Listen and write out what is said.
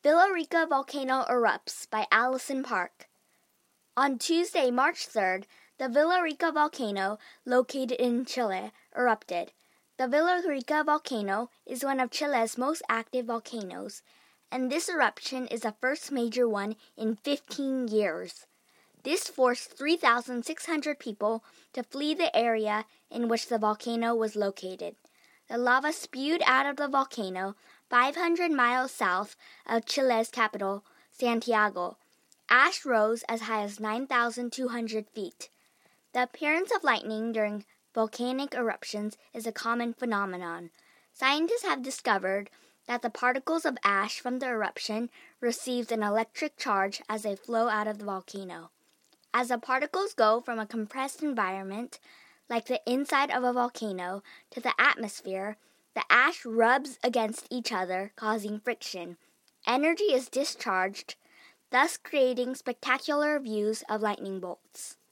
Villarrica Volcano Erupts by Allison Park. On Tuesday, March 3rd, the Villarrica volcano, located in Chile, erupted. The Villarrica volcano is one of Chile's most active volcanoes, and this eruption is the first major one in 15 years. This forced 3,600 people to flee the area in which the volcano was located. The lava spewed out of the volcano 500 miles south of Chile's capital, Santiago. Ash rose as high as 9,200 feet. The appearance of lightning during volcanic eruptions is a common phenomenon. Scientists have discovered that the particles of ash from the eruption receive an electric charge as they flow out of the volcano. As the particles go from a compressed environment, like the inside of a volcano, to the atmosphere, the ash rubs against each other, causing friction. Energy is discharged, thus creating spectacular views of lightning bolts.